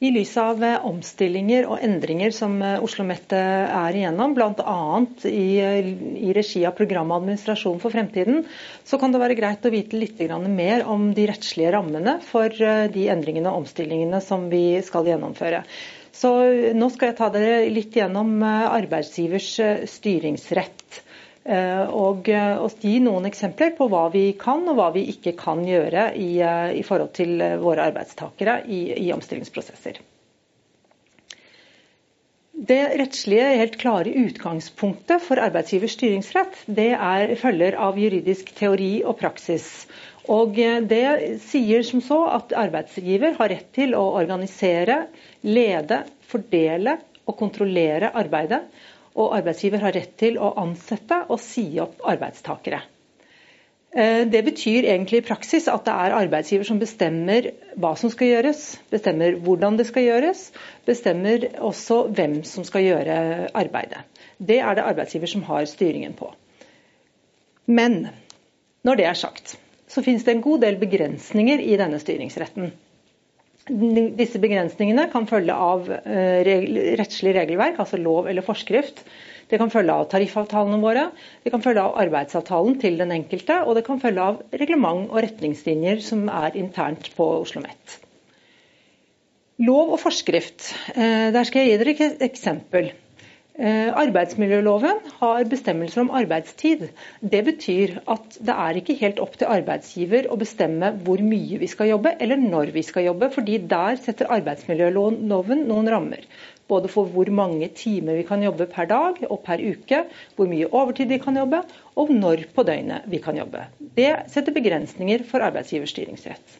I lys av omstillinger og endringer som OsloMet igjennom, blant annet i regi av programadministrasjon for fremtiden, så kan det være greit å vite litt mer om de rettslige rammene for de endringene og omstillingene som vi skal gjennomføre. Så nå skal jeg ta dere litt gjennom arbeidsgivers styringsrett, og gi noen eksempler på hva vi kan og hva vi ikke kan gjøre i forhold til våre arbeidstakere i omstillingsprosesser. Det rettslige helt klare utgangspunktet for arbeidsgivers styringsrett, det følger av juridisk teori og praksis. Og det sier som så at arbeidsgiver har rett til å organisere, lede, fordele og kontrollere arbeidet, og arbeidsgiver har rett til å ansette og si opp arbeidstakere. Det betyr egentlig i praksis at det arbeidsgiver som bestemmer hva som skal gjøres, bestemmer hvordan det skal gjøres, bestemmer også hvem som skal gjøre arbeidet. Det det arbeidsgiver som har styringen på. Men når det sagt, så finnes det en god del begrensninger i denne styringsretten. Disse begrensningene kan følge av rettslig regelverk, altså lov eller forskrift. Det kan følge av tariffavtalene våre, det kan følge av arbeidsavtalen til den enkelte, og det kan følge av reglement og retningslinjer som internt på OsloMet. Lov og forskrift, der skal jeg gi dere et eksempel. Arbeidsmiljøloven har bestemmelser om arbeidstid. Det betyr at det ikke helt opp til arbeidsgiver å bestemme hvor mye vi skal jobbe, eller når vi skal jobbe, fordi der setter arbeidsmiljøloven noen rammer. Både for hvor mange timer vi kan jobbe per dag og per uke, hvor mye overtid vi kan jobbe, og når på døgnet vi kan jobbe. Det setter begrensninger for arbeidsgivers styringsrett.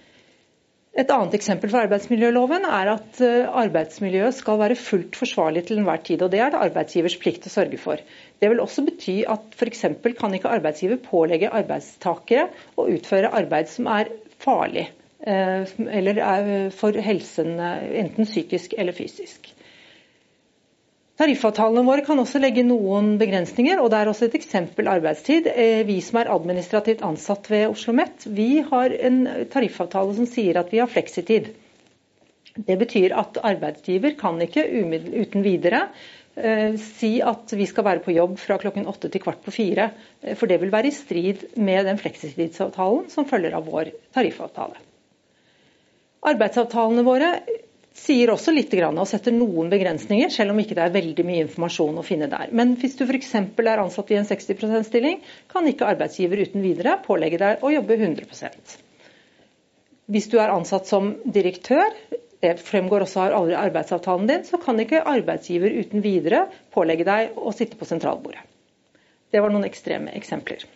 Et annet eksempel for arbeidsmiljøloven at arbeidsmiljøet skal være fullt forsvarlig til enhver tid, og det det arbeidsgivers plikt å sørge for. Det vil også bety at for eksempel kan ikke arbeidsgiver pålegge arbeidstakere å utføre arbeid som farlig, eller for helsen, enten psykisk eller fysisk. Tariffavtalene våre kan også legge noen begrensninger, og det også et eksempel arbeidstid. Vi som administrativt ansatt ved OsloMet, vi har en tariffavtale som sier at vi har fleksitid. Det betyr at arbeidsgiver kan ikke uten videre si at vi skal være på jobb fra 8:00 til 3:15, for det vil være i strid med den fleksitidsavtalen som følger av vår tariffavtale. Arbeidsavtalene våre sier også litt grann og setter noen begrensninger, selv om ikke det veldig mye informasjon å finne der. Men hvis du for eksempel ansatt i en 60% stilling, kan ikke arbeidsgiver uten videre pålegge deg å jobbe 100%. Hvis du ansatt som direktør, det fremgår også av arbeidsavtalen din, så kan ikke arbeidsgiver uten videre pålegge deg å sitte på sentralbordet. Det var noen ekstreme eksempler.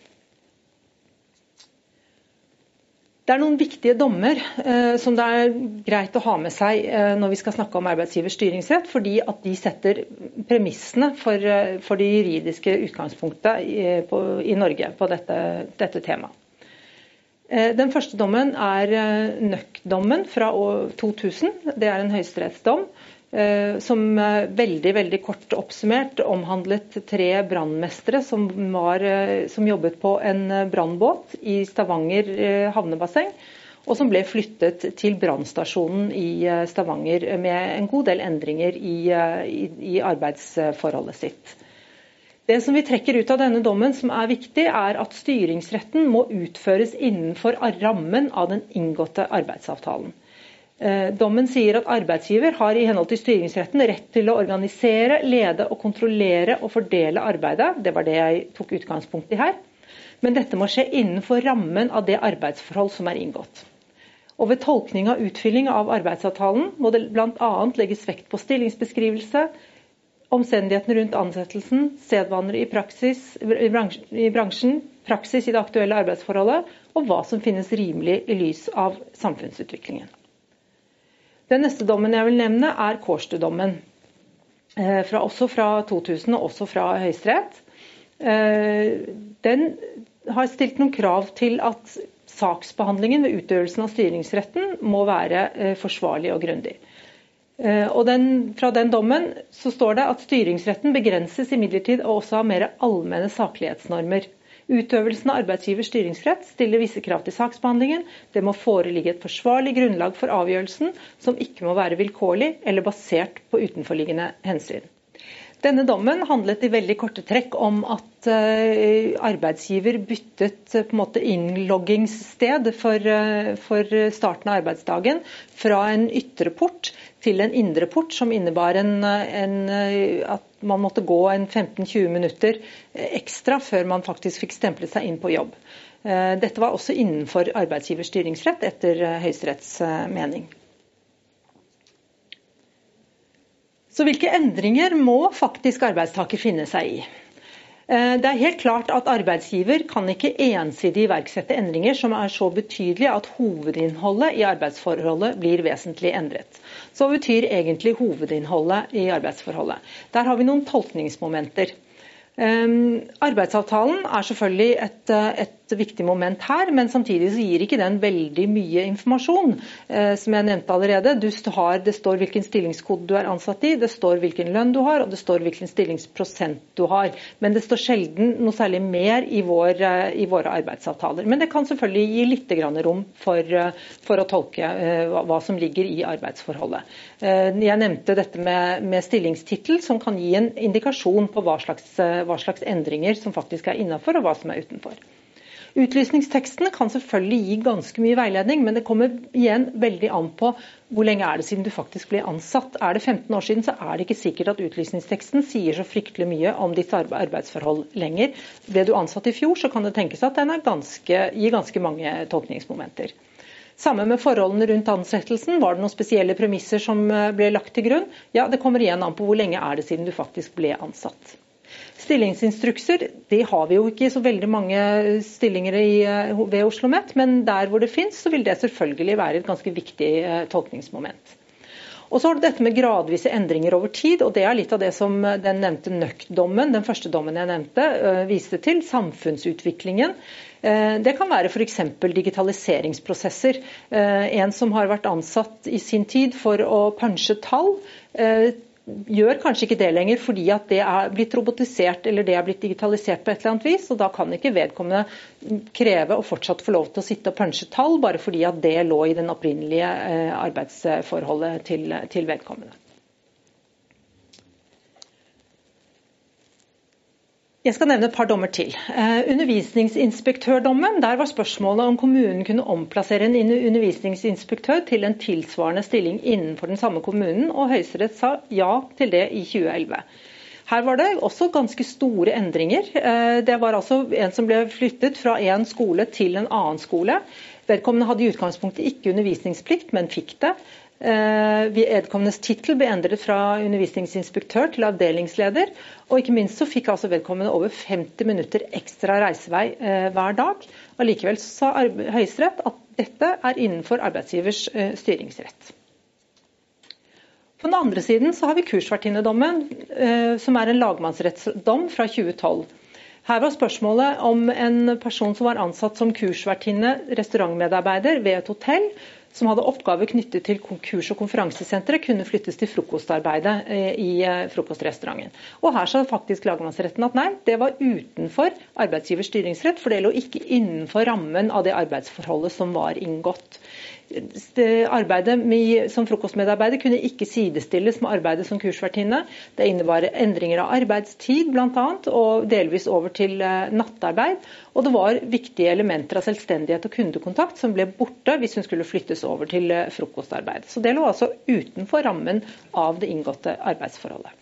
Det noen viktige dommer som det greit å ha med seg når vi skal snakke om arbeidsgivers styringsrett, fordi at de setter premissene for det juridiske utgangspunktet i Norge på dette temaet. Den første dommen Nøk-dommen fra 2000. Det en høyesterettsdom som veldig kort oppsummert omhandlet 3 brannmestere som jobbet på en brannbåt i Stavanger havnebasseng, og som ble flyttet til brannstasjonen i Stavanger med en god del endringer i arbeidsforholdet sitt. Det som vi trekker ut av denne dommen som viktig, at styringsretten må utføres innenfor rammen av den inngåtte arbeidsavtalen. Dommen sier at arbeidsgiver har i henhold til styringsretten rett til å organisere, lede og kontrollere og fordele arbeidet. Det var det jeg tok utgangspunkt i her. Men dette må skje innenfor rammen av det arbeidsforhold som inngått. Og ved tolkning av utfylling av arbeidsavtalen må det blant annet legges vekt på stillingsbeskrivelse, omstendighetene rundt ansettelsen, sedvaner i bransjen, praksis i det aktuelle arbeidsforholdet, og hva som finnes rimelig i lys av samfunnsutviklingen. Den neste dommen jeg vil nevne Kårstø-dommen, også fra 2000 og også fra Høyesterett. Den har stilt noen krav til at saksbehandlingen ved utøvelsen av styringsretten må være forsvarlig og grundig. Og fra den dommen så står det at styringsretten begrenses imidlertid også av mer allmenne saklighetsnormer. Utøvelsen av arbeidsgivers styringsrett stiller visse krav til saksbehandlingen. Det må foreligge et forsvarlig grunnlag for avgjørelsen, som ikke må være vilkårlig eller basert på utenforliggende hensyn. Denne dommen handlet i veldig korte trekk om at arbeidsgiver byttet på en måte innloggingssted for starten av arbeidsdagen fra en ytre port til en indre port, som innebar at man måtte gå en 15-20 minutter ekstra før man faktisk fikk stemplet seg inn på jobb. Dette var også innenfor arbeidsgivers styringsrett etter Høyesteretts mening. Så hvilke endringer må faktisk arbeidstaker finne seg i? Det helt klart at arbeidsgiver kan ikke ensidig iverksette endringer som så betydelige at hovedinnholdet i arbeidsforholdet blir vesentlig endret. Så betyr egentlig hovedinnholdet i arbeidsforholdet. Der har vi noen tolkningsmomenter. Arbeidsavtalen selvfølgelig et viktig moment her, men samtidig så gir ikke den veldig mye informasjon. Som jeg nevnte allerede, det står hvilken stillingskode du ansatt i, det står hvilken lønn du har, og det står hvilken stillingsprosent du har. Men det står sjelden noe særlig mer i våre arbeidsavtaler. Men det kan selvfølgelig gi litt rom for å tolke hva som ligger i arbeidsforholdet. Jeg nevnte dette med stillingstittel, som kan gi en indikasjon på hva slags endringer som faktisk innenfor, og hva som utenfor. Utlysningstekstene kan selvfølgelig gi ganske mye veiledning, men det kommer igjen veldig an på hvor lenge det siden du faktisk ble ansatt. Det 15 år siden, så det ikke sikkert at utlysningsteksten sier så fryktelig mye om ditt arbeidsforhold lenger. Ble du ansatt i fjor, så kan det tenkes at den gir ganske mange tolkningsmomenter. Samme med forholdene rundt ansettelsen. Var det noen spesielle premisser som ble lagt til grunn? Ja, det kommer igjen an på hvor lenge det siden du faktisk ble ansatt. Stillingsinstrukser, det har vi jo ikke så veldig mange stillinger ved OsloMet, men der hvor det finnes, så vil det selvfølgelig være et ganske viktig tolkningsmoment. Og så har du dette med gradvise endringer over tid, og det litt av det som den nevnte NØK-dommen, den første dommen jeg nevnte, viste til, samfunnsutviklingen. Det kan være for eksempel digitaliseringsprosesser. En som har vært ansatt i sin tid for å punche tall, gjør kanskje ikke det lenger fordi at det blitt robotisert eller det blitt digitalisert på et eller annet vis, og da kan ikke vedkommende kreve å fortsatt få lov til å sitte og punche tall bare fordi at det lå i den opprinnelige arbeidsforholdet til vedkommende. Jeg skal nevne et par dommer til. Undervisningsinspektørdommen, der var spørsmålet om kommunen kunne omplassere en undervisningsinspektør til en tilsvarende stilling innenfor den samme kommunen, og Høyesterett sa ja til det i 2011. Her var det også ganske store endringer. Det var altså en som ble flyttet fra en skole til en annen skole. Vedkommende hadde i utgangspunktet ikke undervisningsplikt, men fikk det. Vedkommendes titel ble endret fra undervisningsinspektør til avdelingsleder, og ikke minst så fikk altså vedkommende over 50 minutter ekstra reisevei hver dag. Og likevel sa Høyesterett at dette innenfor arbeidsgivers styringsrett. På den andre siden så har vi kursvertinnedommen, som en lagmannsrettsdom fra 2012. Her var spørsmålet om en person som var ansatt som kursvertinne, restaurantmedarbeider ved et hotell, som hadde oppgaver knyttet til kurs- og konferansesenteret, kunne flyttes til frokostarbeidet i frokostrestauranten. Og her sa faktisk lagmannsretten at nei, det var utenfor arbeidsgivers styringsrett, for det lå ikke innenfor rammen av det arbeidsforholdet som var inngått. Arbeidet som frokostmedarbeider kunne ikke sidestilles med arbeidet som kursvertinne. Det innebar endringer av arbeidstid blant annet, og delvis over til nattarbeid. Og det var viktige elementer av selvstendighet og kundekontakt som ble borte hvis hun skulle flyttes over til frokostarbeid. Så det lå altså utenfor rammen av det inngåtte arbeidsforholdet.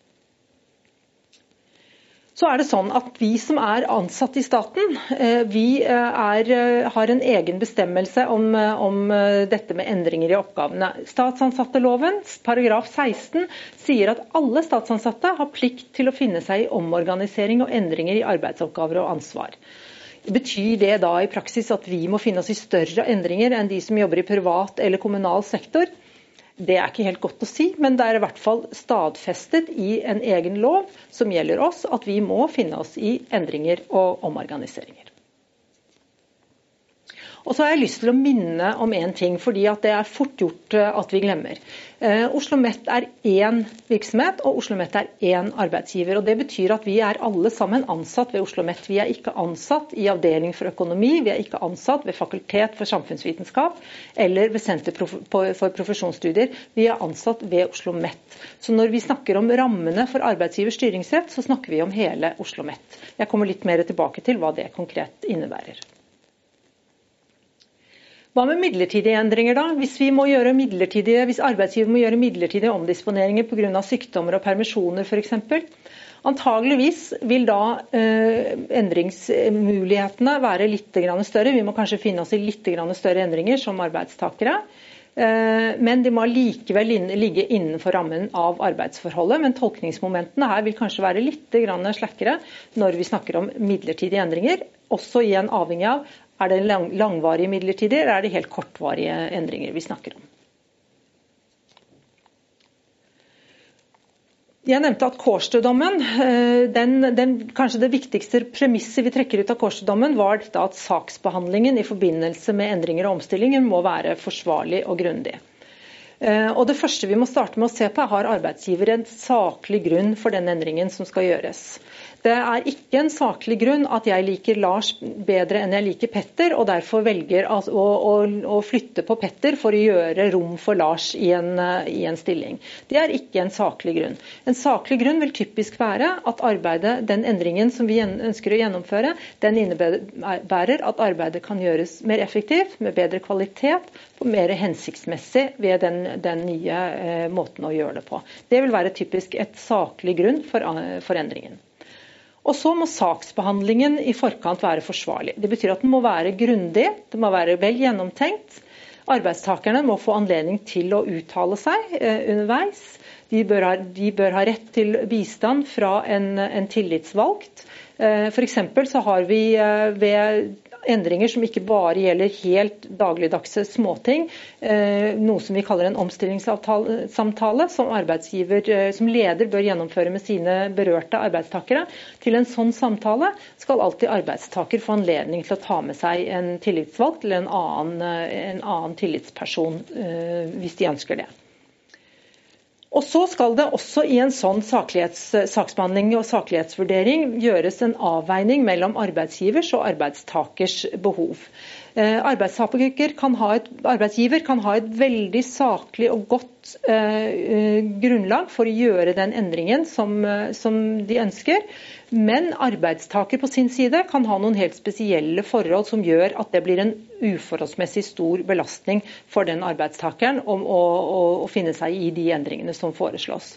Så det sånn at vi som ansatt i staten, vi har en egen bestemmelse om dette med endringer i oppgavene. Statsansatteloven, paragraf 16, sier at alle statsansatte har plikt til å finne seg i omorganisering og endringer i arbeidsoppgaver og ansvar. Betyr det da i praksis at vi må finne oss i større endringer enn de som jobber i privat eller kommunal sektor? Det ikke helt godt å si, men det i hvert fall stadfestet i en egen lov som gjelder oss, at vi må finne oss i endringer og omorganiseringer. Og så har jeg lyst til å minne om en ting, fordi at det fort gjort at vi glemmer. OsloMet én virksomhet, og OsloMet én arbeidsgiver. Og det betyr at vi alle sammen ansatt ved OsloMet. Vi ikke ansatt i avdeling for økonomi, vi ikke ansatt ved fakultet for samfunnsvitenskap eller ved senter for profesjonsstudier. Vi ansatt ved OsloMet. Så når vi snakker om rammene for arbeidsgivers styringsrett, så snakker vi om hele OsloMet. Jeg kommer litt mer tilbake til hva det konkret innebærer. Hva med midlertidige endringer da? Hvis arbeidsgiver må gjøre midlertidige omdisponeringer på grunn av sykdommer og permisjoner for eksempel, antageligvis vil da endringsmulighetene være litt større. Vi må kanskje finne oss i litt større endringer som arbeidstakere. Men de må likevel ligge innenfor rammen av arbeidsforholdet, men tolkningsmomentene her vil kanskje være litt slakkere når vi snakker om midlertidige endringer, også igjen avhengig av det langvarige midlertidige, eller det helt kortvarige endringer vi snakker om. Jeg nevnte at Kårstø-dommen, kanskje det viktigste premisset vi trekker ut av Kårstø-dommen, var at saksbehandlingen i forbindelse med endringer og omstillinger må være forsvarlig og grundig. Og det første vi må starte med å se på, har arbeidsgiver en saklig grunn for den endringen som skal gjøres. Det ikke en saklig grunn at jeg liker Lars bedre enn jeg liker Petter, og derfor velger å flytte på Petter for å gjøre rom for Lars i en stilling. Det ikke en saklig grunn. En saklig grunn vil typisk være at den endringen som vi ønsker å gjennomføre, den innebærer at arbeidet kan gjøres mer effektivt, med bedre kvalitet, og mer hensiktsmessig ved den nye måten å gjøre det på. Det vil være typisk et saklig grunn for endringen. Og så må saksbehandlingen i forkant være forsvarlig. Det betyr at den må være grundig, det må være vel gjennomtenkt. Arbeidstakerne må få anledning til å uttale seg underveis. De bør ha rett til bistand fra en tillitsvalgt. For eksempel så har vi ved endringer som ikke bare gjelder helt dagligdagse småting, noe som vi kaller en omstillingssamtale, som leder bør gjennomføre med sine berørte arbeidstakere. Til en sånn samtale skal alltid arbeidstaker få anledning til å ta med seg en tillitsvalgt eller en annen tillitsperson hvis de ønsker det. Og så skal det også i en sånn saksbehandling og saklighetsvurdering gjøres en avveining mellom arbeidsgivers og arbeidstakers behov. Arbeidsgiver kan ha et veldig saklig og godt grunnlag for å gjøre den endringen som de ønsker, men arbeidstaker på sin side kan ha noen helt spesielle forhold som gjør at det blir en uforholdsmessig stor belastning for den arbeidstakeren å finne seg i de endringene som foreslås.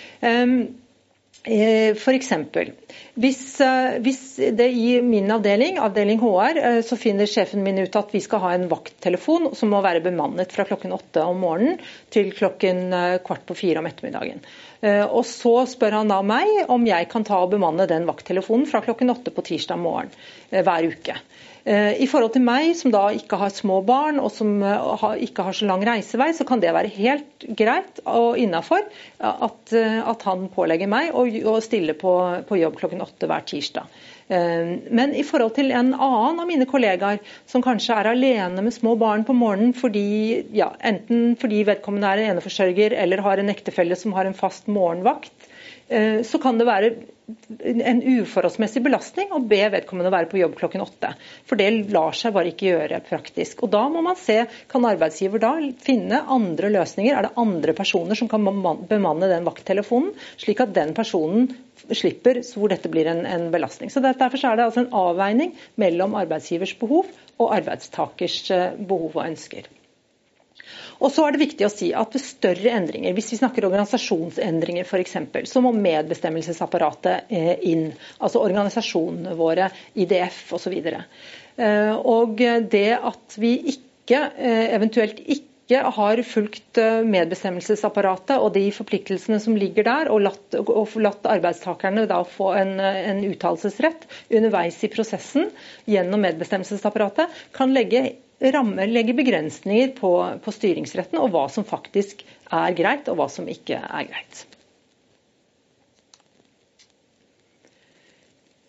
For eksempel, hvis det i min avdeling HR, så finner sjefen min ut at vi skal ha en vakttelefon som må være bemannet fra klokken 8 om morgenen til klokken 3:15 om ettermiddagen. Og så spør han da meg om jeg kan ta og bemanne den vakttelefonen fra klokken 8 på tirsdag morgen hver uke. I forhold til meg, som da ikke har små barn og som ikke har så lang reisevei, så kan det være helt greit og innenfor at han pålegger meg å stille på jobb klokken 8 hver tirsdag. Men i forhold til en annen av mine kollegaer som kanskje alene med små barn på morgenen enten fordi vedkommende en eneforsørger eller har en ektefelle som har en fast morgenvakt, så kan det være en uforholdsmessig belastning å be vedkommende være på jobb klokken 8. For det lar seg bare ikke gjøre praktisk. Og da må man se, kan arbeidsgiver da finne andre løsninger? Er det andre personer som kan bemanne den vakttelefonen, slik at den personen slipper hvor dette blir en belastning? Så derfor er det altså en avveining mellom arbeidsgivers behov og arbeidstakers behov og ønsker. Og så det viktig å si at ved større endringer, hvis vi snakker organisasjonsendringer for eksempel, så må medbestemmelsesapparatet inn, altså organisasjonene våre, IDF og så videre. Og det at vi eventuelt ikke har fulgt medbestemmelsesapparatet og de forpliktelsene som ligger der, og latt arbeidstakerne da få en uttalelsesrett underveis i prosessen gjennom medbestemmelsesapparatet, kan legge begrensninger på styringsretten og hva som faktisk greit og hva som ikke greit.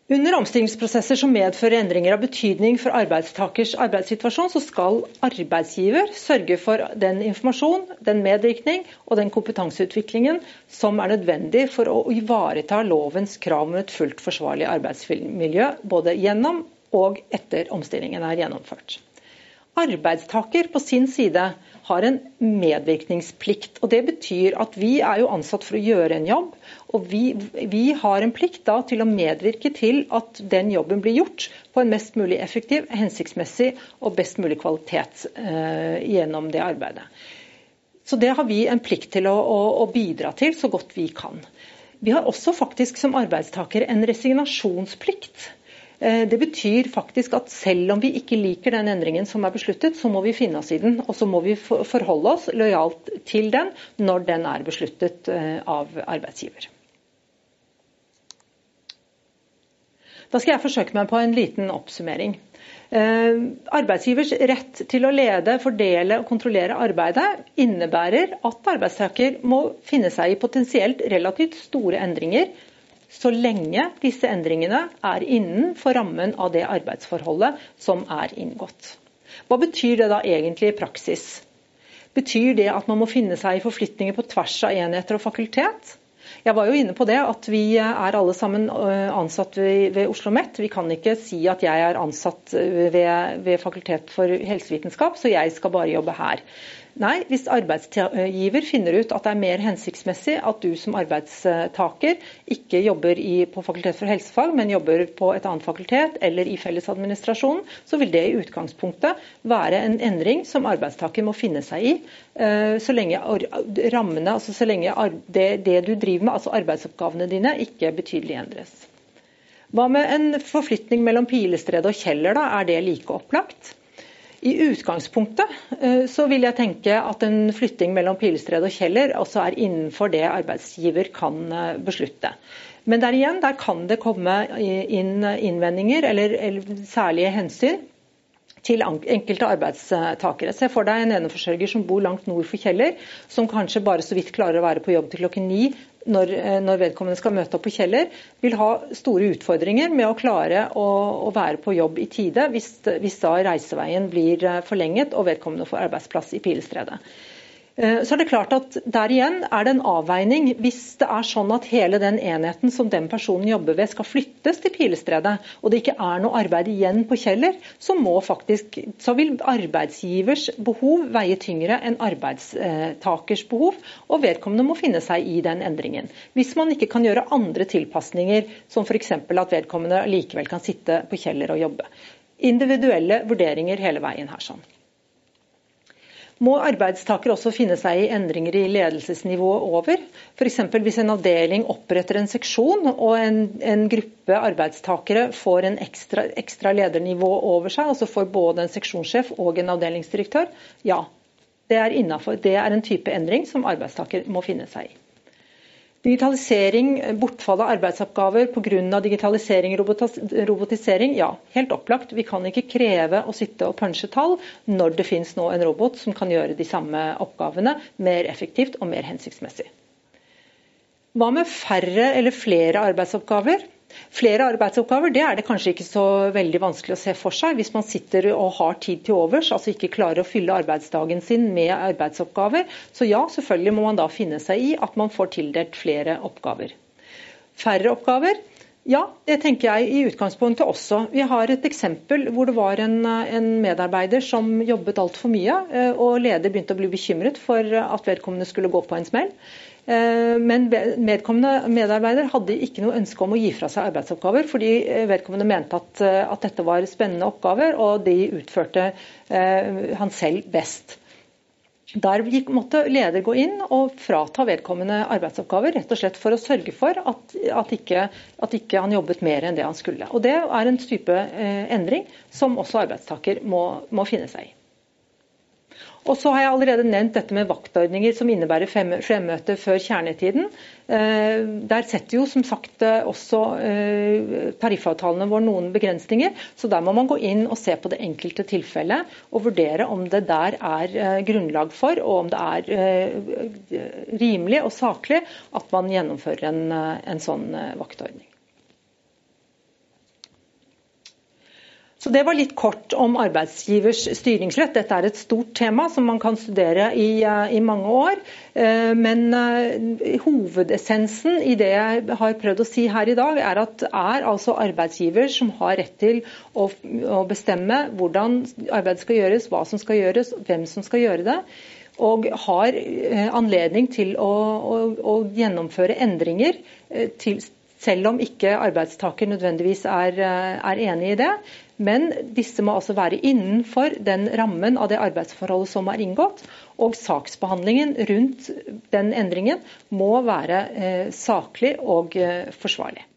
Under omstillingsprosesser som medfører endringer av betydning for arbeidstakers arbeidssituasjon, så skal arbeidsgiver sørge for den informasjon, den medvirkning og den kompetanseutviklingen som er nødvendig for å ivareta lovens krav om et fullt forsvarlig arbeidsmiljø, både gjennom og etter omstillingen er gjennomført. Arbeidstaker på sin side har en medvirkningsplikt, og det betyr at vi er jo ansatt for å gjøre en jobb, og vi har en plikt da til å medvirke til at den jobben blir gjort på en mest mulig effektiv, hensiktsmessig og best mulig kvalitet gjennom det arbeidet. Så det har vi en plikt til å bidra til så godt vi kan. Vi har også faktisk som arbeidstaker en resignasjonsplikt. Det betyr faktisk at selv om vi ikke liker den endringen som er besluttet, så må vi finne oss i den, og så må vi forholde oss lojalt til den når den er besluttet av arbeidsgiver. Da skal jeg forsøke meg på en liten oppsummering. Arbeidsgivers rett til å lede, fordele og kontrollere arbeidet innebærer at arbeidstaker må finne seg i potensielt relativt store endringer, så lenge disse endringene er innenfor rammen av det arbeidsforholdet som er inngått. Hva betyr det da egentlig i praksis? Betyr det at man må finne seg i forflytninger på tvers av enheter og fakultet? Jeg var jo inne på det at vi er alle sammen ansatt ved Oslo Met. Vi kan ikke si at jeg er ansatt ved Fakultet for helsevitenskap, så jeg skal bare jobbe her. Nei, hvis arbeidsgiver finner ut at det er mer hensiktsmessig at du som arbeidstaker ikke jobber på Fakultet for helsefag, men jobber på et annet fakultet eller i fellesadministrasjonen, så vil det i utgangspunktet være en endring som arbeidstaker må finne seg i, så lenge rammene, altså så lenge det du driver med, altså arbeidsoppgavene dine, ikke betydelig endres. Hva med en forflytning mellom Pilestredet og Kjeller da? Er det like opplagt? I utgangspunktet så vil jeg tenke at en flytting mellom Pilestredet og Kjeller også er innenfor det arbeidsgiver kan beslutte. Men der kan det komme inn innvendinger eller særlige hensyn til enkelte arbeidstakere. Se for deg en eneforsørger som bor langt nord for Kjeller, som kanskje bare så vidt klarer å være på jobb til klokken 9 når vedkommende skal møte opp på Kjeller, vil ha store utfordringer med å klare å være på jobb i tide hvis da reiseveien blir forlenget og vedkommende får arbeidsplass i Pilestredet. Så er det klart at der igjen er det en avveining. Hvis det er sånn at hele den enheten som den personen jobber ved skal flyttes til Pilestredet, og det ikke er noe arbeid igjen på Kjeller, så vil arbeidsgivers behov veie tyngre enn arbeidstakers behov, og vedkommende må finne seg i den endringen. Hvis man ikke kan gjøre andre tilpasninger, som for eksempel at vedkommende likevel kan sitte på Kjeller og jobbe. Individuelle vurderinger hele veien her sånn. Må arbeidstaker også finne seg i endringer i ledelsesnivået over. For eksempel hvis en avdeling oppretter en seksjon, og en gruppe arbeidstakere får en ekstra ledernivå over seg, altså får både en seksjonssjef og en avdelingsdirektør, ja, det er innenfor. Det er en type endring som arbeidstaker må finne seg i. Digitalisering, bortfall av arbeidsoppgaver på grunn av digitalisering og robotisering, ja, helt opplagt. Vi kan ikke kreve å sitte og punche tall når det finnes nå en robot som kan gjøre de samme oppgavene mer effektivt og mer hensiktsmessig. Hva med færre eller flere arbeidsoppgaver? Flere arbeidsoppgaver, det er det kanskje ikke så veldig vanskelig å se for seg hvis man sitter og har tid til overs, altså ikke klarer å fylle arbeidsdagen sin med arbeidsoppgaver. Så ja, selvfølgelig må man da finne seg i at man får tildelt flere oppgaver. Færre oppgaver? Ja, det tenker jeg i utgangspunktet også. Vi har et eksempel hvor det var en medarbeider som jobbet alt for mye, og leder begynte å bli bekymret for at vedkommende skulle gå på en smell. Men vedkommende medarbeider hadde ikke noe ønske om å gi fra seg arbeidsoppgaver, fordi vedkommende mente at dette var spennende oppgaver, og de utførte han selv best. Der måtte leder gå inn og frata vedkommende arbeidsoppgaver, rett og slett for å sørge for at ikke han jobbet mer enn det han skulle. Og det er en type endring som også arbeidstaker må finne seg i. Og så har jeg allerede nevnt dette med vaktordninger som innebærer fremmøte før kjernetiden. Der setter jo som sagt også tariffavtalene våre noen begrensninger, så der må man gå inn og se på det enkelte tilfellet og vurdere om det der er grunnlag for, og om det er rimelig og saklig at man gjennomfører en sånn vaktordning. Så det var litt kort om arbeidsgivers styringsrett. Dette et stort tema som man kan studere i mange år. Men hovedessensen i det jeg har prøvd å si her i dag, at det altså arbeidsgiver som har rett til å bestemme hvordan arbeidet skal gjøres, hva som skal gjøres, hvem som skal gjøre det. Og har anledning til å gjennomføre endringer selv om ikke arbeidstaker nødvendigvis er enig i det. Men disse må altså være innenfor den rammen av det arbeidsforholdet som er inngått, og saksbehandlingen rundt den endringen må være saklig og forsvarlig.